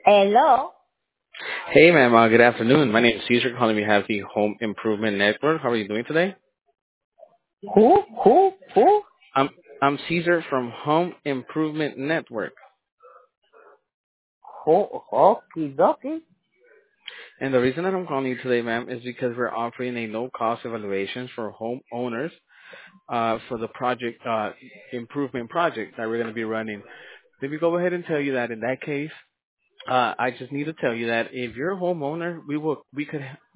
Hello? Hey, ma'am. Good afternoon. My name is Caesar, calling on behalf of the Home Improvement Network. How are you doing today? Who? Who? Who? I'm I'm Caesar from Home Improvement Network, Who? Okie dokie. and the reason that I'm calling you today, ma'am, is because we're offering a no-cost evaluation for homeowners for the project improvement project that we're going to be running. Let me go ahead and tell you that in that case, I just need to tell you that if you're a homeowner, we could